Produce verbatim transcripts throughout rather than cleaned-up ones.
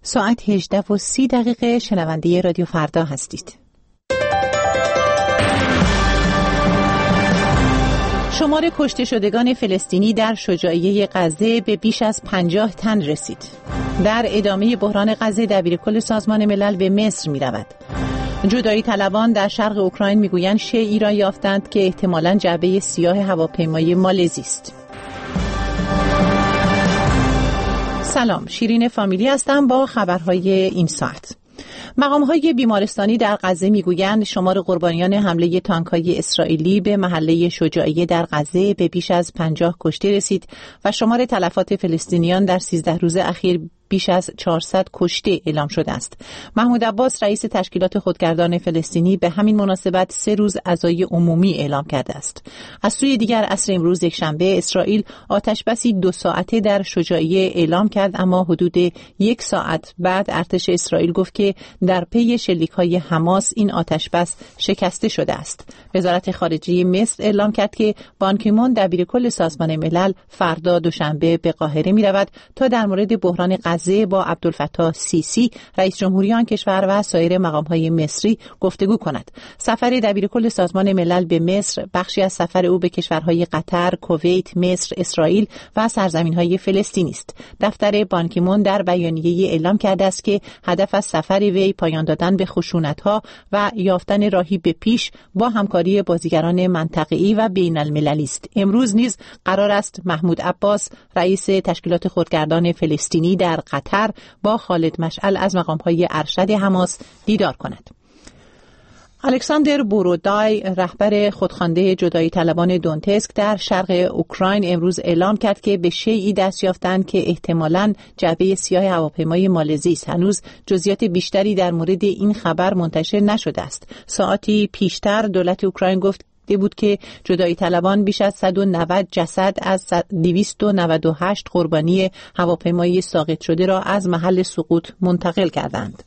ساعت هجده و سی دقیقه شنونده رادیو فردا هستید. شمار کشته شدگان فلسطینی در شجاعیه غزه به بیش از پنجاه تن رسید. در ادامه بحران غزه دبیرکل سازمان ملل به مصر می رود. جدایی طلبان در شرق اوکراین می گویند شیعی را یافتند که احتمالاً جعبه سیاه هواپیمای مالزی است. سلام، شیرین فامیلی هستم با خبرهای این ساعت. مقام‌های بیمارستانی در غزه می‌گویند شمار قربانیان حمله تانک‌های اسرائیلی به محله شجاعیه در غزه به بیش از پنجاه کشته رسید و شمار تلفات فلسطینیان در سیزده روز اخیر بیش از چهارصد کشته اعلام شده است. محمود عباس رئیس تشکیلات خودگردان فلسطینی به همین مناسبت سه روز عزای عمومی اعلام کرده است. از سوی دیگر عصر امروز یکشنبه اسرائیل آتشبسی دو ساعته در شجاعیه اعلام کرد، اما حدود یک ساعت بعد ارتش اسرائیل گفت که در پی شلیک‌های حماس این آتشبس شکسته شده است. وزارت خارجه مصر اعلام کرد که بان کی مون دبیرکل سازمان ملل فردا دوشنبه به قاهره می‌رود تا در مورد بحران غزه با عبدالفتاح سیسی رئیس جمهوری آن کشور و سایر مقام‌های مصری گفتگو کند. سفر دبیرکل سازمان ملل به مصر بخشی از سفر او به کشورهای قطر، کویت، مصر، اسرائیل و سرزمین‌های فلسطین است. دفتر بان کی مون در بیانیه‌ای اعلام کرده است که هدف از سفر وی پایان دادن به خشونت‌ها و یافتن راهی به پیش با همکاری بازیگران منطقه‌ای و بین‌المللی است. امروز نیز قرار است محمود عباس رئیس تشکیلات خودگردان فلسطینی در قطر با خالد مشعل از مقام‌های ارشد حماس دیدار کند. الکساندر بورودای رهبر خودخوانده جدایی طلبان دونتسک در شرق اوکراین امروز اعلام کرد که به شیعی دست یافتند که احتمالاً جعبه سیاه هواپیمای مالزی است. هنوز جزئیات بیشتری در مورد این خبر منتشر نشده است. ساعتی پیشتر دولت اوکراین گفت بود که جدایی طلبان بیش از صد و نود جسد از دویست و نود و هشت قربانی هواپیمای ساقط شده را از محل سقوط منتقل کردند.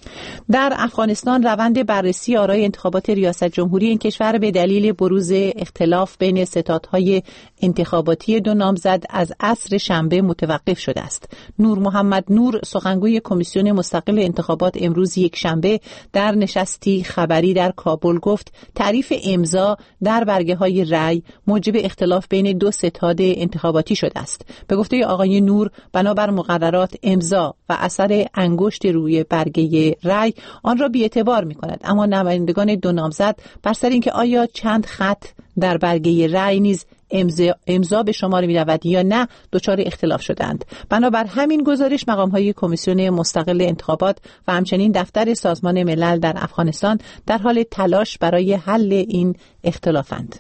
در افغانستان روند بررسی آرای انتخابات ریاست جمهوری این کشور به دلیل بروز اختلاف بین ستادهای انتخاباتی دو نامزد از عصر شنبه متوقف شده است. نور محمد نور سخنگوی کمیسیون مستقل انتخابات امروز یک شنبه در نشستی خبری در کابل گفت تعریف امضا در برگه‌های رأی موجب اختلاف بین دو ستاد انتخاباتی شده است. به گفته آقای نور بنابر مقررات امضا و اثر انگشت روی برگه رأی آن را بی‌اعتبار می‌کند، اما نمایندگان دو نامزد بر سر اینکه آیا چند خط در برگه رأی نیز امضا, امضا به شمار می‌رود یا نه دچار اختلاف شدند. بنابر همین گزارش مقام‌های کمیسیون مستقل انتخابات و همچنین دفتر سازمان ملل در افغانستان در حال تلاش برای حل این اختلافند.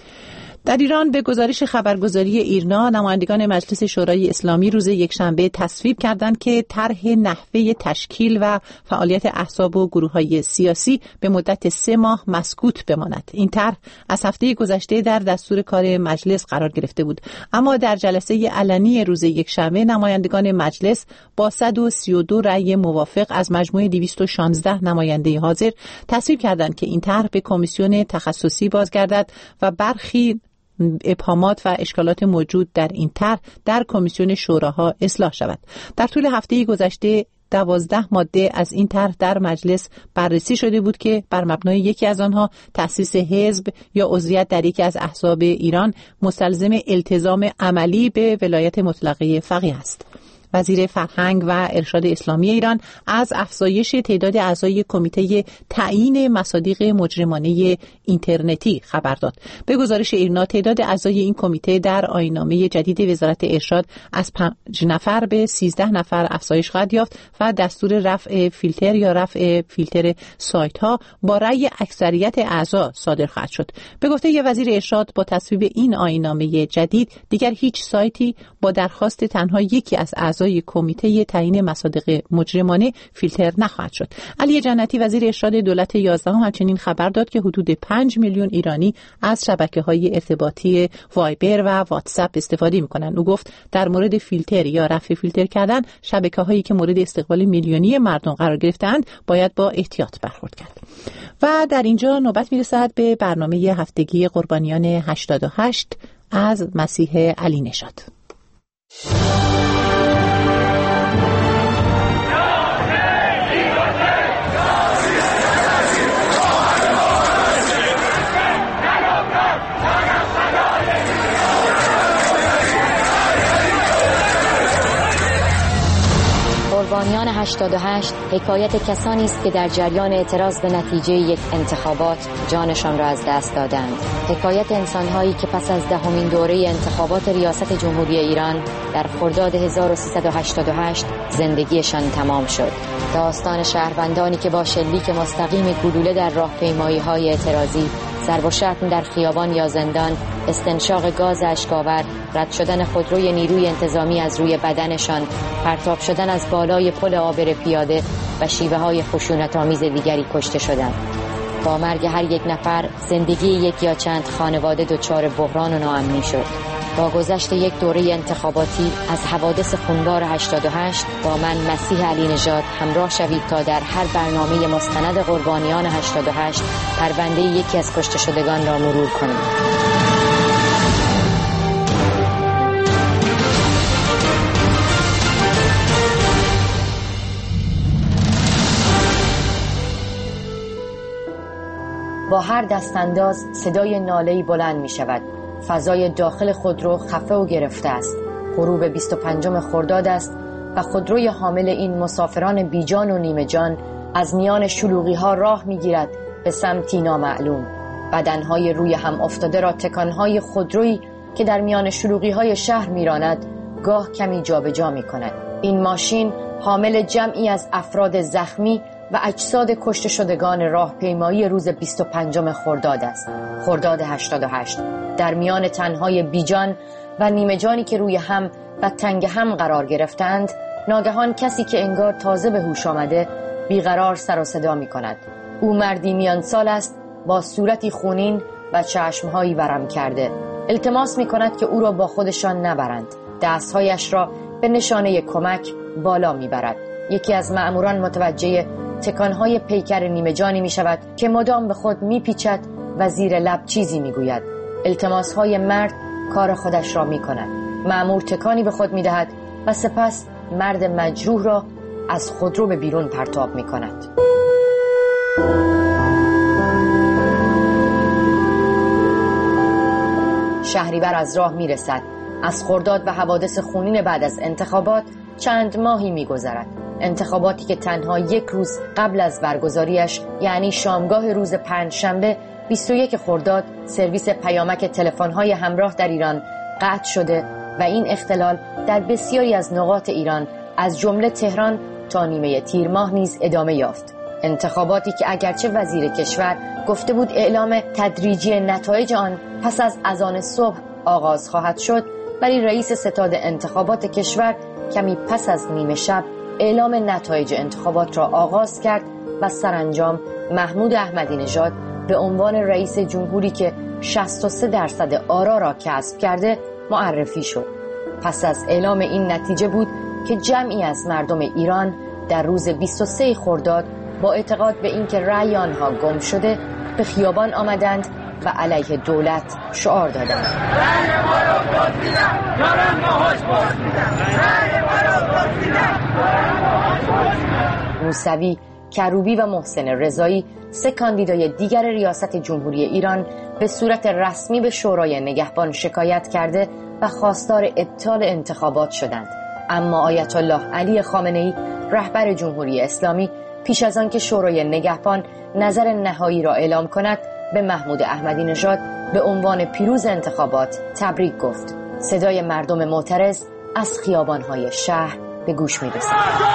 در ایران به گزارش خبرگزاری ایرنا نمایندگان مجلس شورای اسلامی روز یکشنبه تصویب کردند که طرح نحوه تشکیل و فعالیت احزاب و گروه‌های سیاسی به مدت سه ماه مسکوت بماند. این طرح از هفته گذشته در دستور کار مجلس قرار گرفته بود، اما در جلسه علنی روز یکشنبه نمایندگان مجلس با صد و سی و دو رأی موافق از مجموع دویست و شانزده نماینده حاضر تصویب کردند که این طرح به کمیسیون تخصصی بازگردد و برخی ابهامات و اشکالات موجود در این طرح در کمیسیون شوراها اصلاح شود. در طول هفته گذشته دوازده ماده از این طرح در مجلس بررسی شده بود که بر مبنای یکی از آنها تأسیس حزب یا عضویت در یکی از احزاب ایران مستلزم التزام عملی به ولایت مطلقه فقیه است. وزیر فرهنگ و ارشاد اسلامی ایران از افزایش تعداد اعضای کمیته تعیین مصادیق مجرمانه اینترنتی خبر داد. به گزارش ایرنا تعداد اعضای این کمیته در آیین‌نامه جدید وزارت ارشاد از پنج نفر به سیزده نفر افزایش خواهد یافت و دستور رفع فیلتر یا رفع فیلتر سایت‌ها با رأی اکثریت اعضا صادر خواهد شد. به گفته ی وزیر ارشاد با تصویب این آیین‌نامه جدید دیگر هیچ سایتی با درخواست تنها یکی از اعضای کمیته تعیین مصادیق مجرمانه فیلتر نخواهد شد. علی جنتی وزیر ارشاد دولت یازدهم همچنین خبر داد که حدود پنج میلیون ایرانی از شبکه‌های ارتباطی وایبر و واتساپ استفاده می‌کنند. او گفت در مورد فیلتر یا رفع فیلتر کردن شبکه‌هایی که مورد استقبال میلیونی مردم قرار گرفته‌اند باید با احتیاط برخورد کرد. و در اینجا نوبت می‌رسد به برنامه هفتگی قربانیان هشتاد و هشت از مسیح علی نژاد. قربانیان هشتاد و هشت حکایت کسانی است که در جریان اعتراض به نتیجه یک انتخابات جانشان را از دست دادند. حکایت انسان‌هایی که پس از دهمین دوره انتخابات ریاست جمهوری ایران در خرداد هزار و سیصد و هشتاد و هشت زندگیشان تمام شد. داستان شهروندانی که با شلیک مستقیم گلوله در راهپیمایی‌های اعتراضی، ضرب و شتم در خیابان یا زندان، استنشاق گاز اشک‌آور، رد شدن خودروی نیروی انتظامی از روی بدنشان، پرتاب شدن از بالای پل عابر پیاده و شیوه‌های خشونت‌آمیز دیگری کشته شدند. با مرگ هر یک نفر زندگی یک یا چند خانواده دچار بحران و ناامنی شد. با گذشت یک دوره انتخاباتی از حوادث خونبار هشتاد و هشت با من مسیح علی نژاد همراه شوید تا در هر برنامه مستند قربانیان هشتاد و هشت پرونده یکی از کشته شدگان را مرور کنیم. با هر دستانداز صدای ناله‌ای بلند می شود. فضای داخل خودرو خفه و گرفته است. غروب بیست و پنجم خرداد است و خودروی حامل این مسافران بیجان و نیمه جان از میان شلوغی ها راه می گیرد به سمتی نامعلوم. بدنهای روی هم افتاده را تکانهای خودرویی که در میان شلوغی های شهر می راند گاه کمی جابجا می کند. این ماشین حامل جمعی از افراد زخمی و اجساد کشته شدگان راهپیمایی روز بیست و پنجم خرداد است. خرداد هشتاد و هشت. در میان تنهای بیجان و نیمه جانی که روی هم و تنگ هم قرار گرفتند، ناگهان کسی که انگار تازه به هوش آمده بیقرار سر و صدا می کند. او مردی میان سال است با صورتی خونین و چشمهایی ورم کرده. التماس می کند که او را با خودشان نبرند. دستهایش را به نشانه کمک بالا می برد. یکی از مأموران متوجه تکانهای پیکر نیمه جانی می شود که مدام به خود می پیچد و زیر لب چیزی می گوید. التماسهای مرد کار خودش را می کند. مأمور تکانی به خود می دهد و سپس مرد مجروح را از خودرو به بیرون پرتاب می کند. شهریور از راه می رسد. از خرداد و حوادث خونین بعد از انتخابات چند ماهی می گذرد. انتخاباتی که تنها یک روز قبل از برگزاریش یعنی شامگاه روز پنجشنبه بیست و یک خرداد سرویس پیامک تلفن‌های همراه در ایران قطع شده و این اختلال در بسیاری از نقاط ایران از جمله تهران تا نیمه تیر ماه نیز ادامه یافت. انتخاباتی که اگرچه وزیر کشور گفته بود اعلام تدریجی نتایج آن پس از اذان صبح آغاز خواهد شد، ولی رئیس ستاد انتخابات کشور کمی پس از نیمه شب اعلام نتایج انتخابات را آغاز کرد و سرانجام محمود احمدی نژاد به عنوان رئیس جمهوری که شصت و سه درصد آرا را کسب کرده معرفی شد. پس از اعلام این نتیجه بود که جمعی از مردم ایران در روز بیست و سه خرداد با اعتقاد به اینکه رأی آنها گم شده به خیابان آمدند و علیه دولت شعار دادند. رأی ما را بازیدن، دارن ماهاش بازیدن. رأی ما را بازیدن، دارن ماهاش بازیدن. موسوی، کروبی و محسن رضایی سه کاندیدای دیگر ریاست جمهوری ایران به صورت رسمی به شورای نگهبان شکایت کرده و خواستار ابطال انتخابات شدند. اما آیت الله علی خامنه‌ای رهبر جمهوری اسلامی پیش از آن که شورای نگهبان نظر نهایی را اعلام کند به محمود احمدی نژاد به عنوان پیروز انتخابات تبریک گفت. صدای مردم معترض از خیابان‌های شهر به گوش می‌رسد.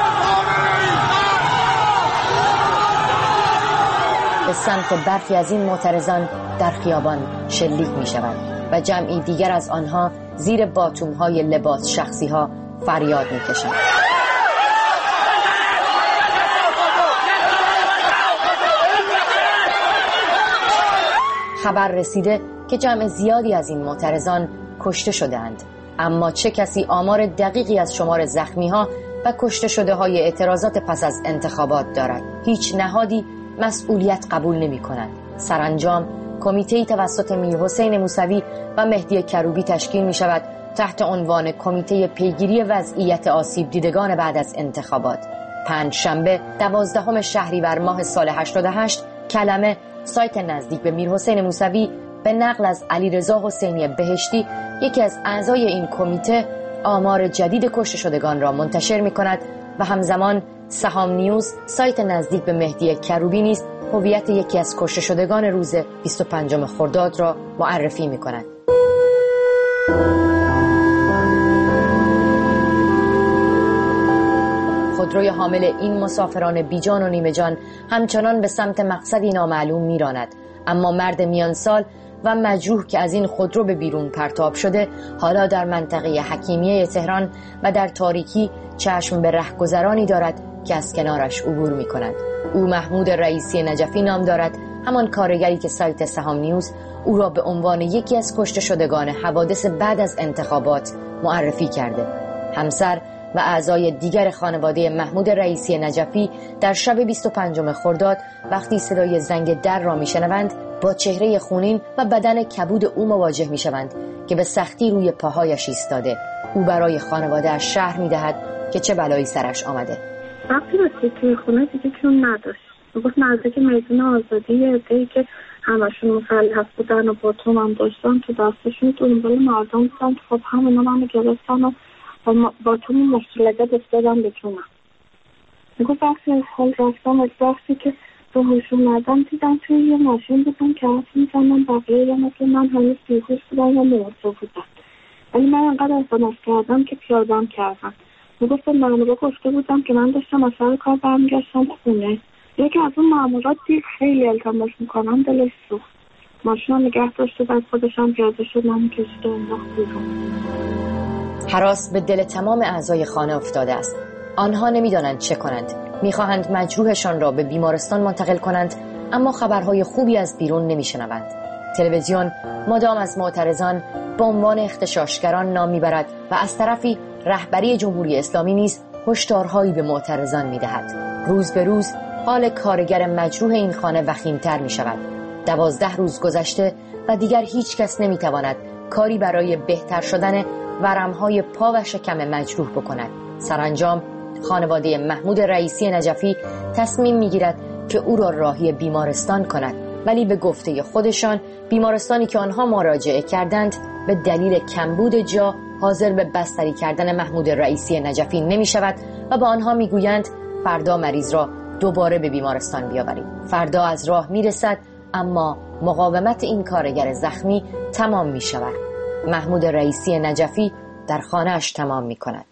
به سمت برخی از این معترضان در خیابان شلیک می‌شوند و جمعی دیگر از آنها زیر باتوم‌های لباس شخصی‌ها فریاد می‌کشند. خبر رسیده که جمع زیادی از این معترضان کشته شده‌اند، اما چه کسی آمار دقیقی از شمار زخمی‌ها و کشته شده های اعتراضات پس از انتخابات دارد. هیچ نهادی مسئولیت قبول نمی‌کند. سرانجام کمیته‌ای توسط میرحسین موسوی و مهدی کروبی تشکیل می‌شود تحت عنوان کمیته پیگیری وضعیت آسیب دیدگان بعد از انتخابات. پنجشنبه دوازدهم شهریور ماه سال هشتاد و هشت کلمه، سایت نزدیک به میرحسین موسوی، به نقل از علیرضا حسینی بهشتی یکی از اعضای این کمیته آمار جدید کشته شدگان را منتشر می کند و همزمان سهام نیوز، سایت نزدیک به مهدی کروبی نیز هویت یکی از کشته شدگان روز بیست و پنجم خرداد را معرفی می‌کند. خودروی حامل این مسافران بیجان و نیمه جان همچنان به سمت مقصدی نامعلوم می‌راند، اما مرد میان سال و مجروح که از این خودرو به بیرون پرتاب شده حالا در منطقه حکیمیه تهران و در تاریکی چشم به رهگذرانی دارد که از کنارش عبور می‌کنند. او محمود رئیسی نجفی نام دارد، همان کارگری که سایت سهام نیوز او را به عنوان یکی از کشته شدگان حوادث بعد از انتخابات معرفی کرده. همسر و اعضای دیگر خانواده محمود رئیسی نجفی در شب بیست و پنجم خرداد وقتی صدای زنگ در را میشنوند با چهره خونین و بدن کبود او مواجه میشوند که به سختی روی پاهایش ایستاده. او برای خانواده‌اش شرح میدهد که چه بلایی سرش آمده. وقتی رسید توی خونه دیگه چون نداشت، گفت نزدیک میدون آزادی عده‌ای که همشون مسلح بودن و باتون هم داشتن تو دستشون دنبال مردم بودن. خب همونا منو گرفتن و با تو مشکلات افتادم بتونم. میگفت وقتی از حال رفتم از وقتی که به هوش اومدم دیدم توی یه ماشین بودم که حرف میزنم بقیه یا مثل من هنوز بیهوش بودن یا مرده بودن، ولی من انقدر احساس کردم که پیادم کردم. میگفت به مامورا گفته بودم که من داشتم از سر کار برمیگشتم خونه. یکی از اون مامورا دید خیلی التماس میکنم، دلش سوخت، ماشین رو نگه داشت و بعد خودش هم پیاده شد منو کشید و انداخت بیرون. هراس به دل تمام اعضای خانه افتاده است. آنها نمیدانند چه کنند. میخواهند مجروحشان را به بیمارستان منتقل کنند، اما خبرهای خوبی از بیرون نمیشنوند. تلویزیون مدام از معترضان به عنوان اغتشاشگران نام میبرد و از طرفی رهبری جمهوری اسلامی نیز هشدارهایی به معترضان میدهد. روز به روز حال کارگر مجروح این خانه وخیم‌تر میشود. دوازده روز گذشته و دیگر هیچ کس نمیتواند کاری برای بهتر شدن ورمهای پا و شکم مجروح بکند. سرانجام خانواده محمود رئیسی نجفی تصمیم میگیرد که او را راهی بیمارستان کند، ولی به گفته خودشان بیمارستانی که آنها مراجعه کردند به دلیل کمبود جا حاضر به بستری کردن محمود رئیسی نجفی نمی شود و با آنها میگویند فردا مریض را دوباره به بیمارستان بیاورید. فردا از راه میرسد، اما مقاومت این کارگر زخمی تمام می شود. محمود رئیسی نجفی در خانه‌اش تمام می کند.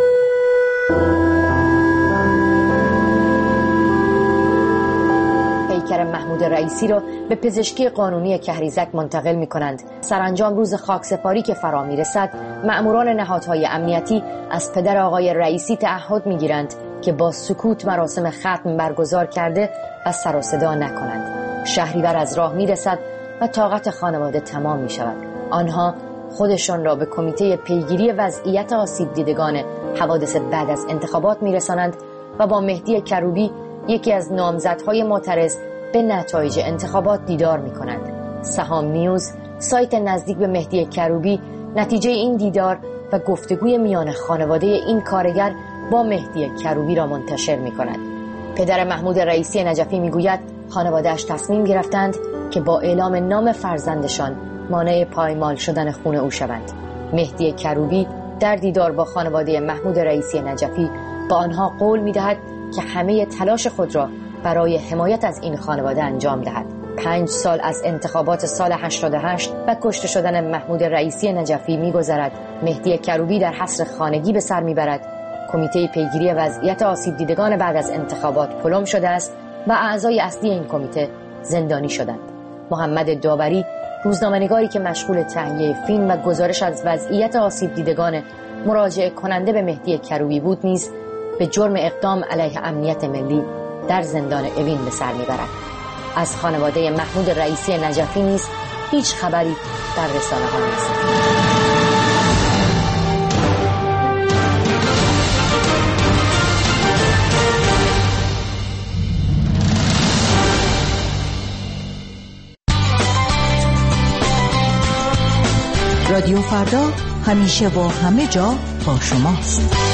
پیکر محمود رئیسی را به پزشکی قانونی کهریزک منتقل می کنند. سرانجام روز خاکسپاری که فرا می رسد، مأموران نهادهای امنیتی از پدر آقای رئیسی تعهد می گیرند که با سکوت مراسم ختم برگزار کرده و سر و صدا نکنند. شهریور از راه می رسد و طاقت خانواده تمام می شود. آنها خودشان را به کمیته پیگیری وضعیت آسیب دیدگان حوادث بعد از انتخابات می رسانند و با مهدی کروبی یکی از نامزدهای معترض به نتایج انتخابات دیدار می کنند. سهام نیوز، سایت نزدیک به مهدی کروبی، نتیجه این دیدار و گفتگوی میان خانواده این کارگر با مهدی کروبی را منتشر می کند. پدر محمود رئیسی نجفی می گوید خانواده‌اش تصمیم گرفتند که با اعلام نام فرزندشان مانع پایمال شدن خون او شوند. مهدی کروبی در دیدار با خانواده محمود رئیسی نجفی با آنها قول می دهد که همه تلاش خود را برای حمایت از این خانواده انجام دهد. پنج سال از انتخابات سال هشتاد و هشت و کشته شدن محمود رئیسی نجفی می گذرد. مهدی کروبی در حصر خانگی به سر می برد. کمیته پیگیری وضعیت آسیب دیدگان بعد از انتخابات پلم شده است و اعضای اصلی این کمیته زندانی شدند. محمد داوری، روزنامه‌نگاری که مشغول تهیه فیلم و گزارش از وضعیت آسیب دیدگان مراجعه کننده به مهدی کروبی بود، نیز به جرم اقدام علیه امنیت ملی در زندان اوین به سر میبرد. از خانواده محمود رئیسی نجفی نیز هیچ خبری در رسانه ها نیست. رادیو فردا همیشه و همه جا با شماست.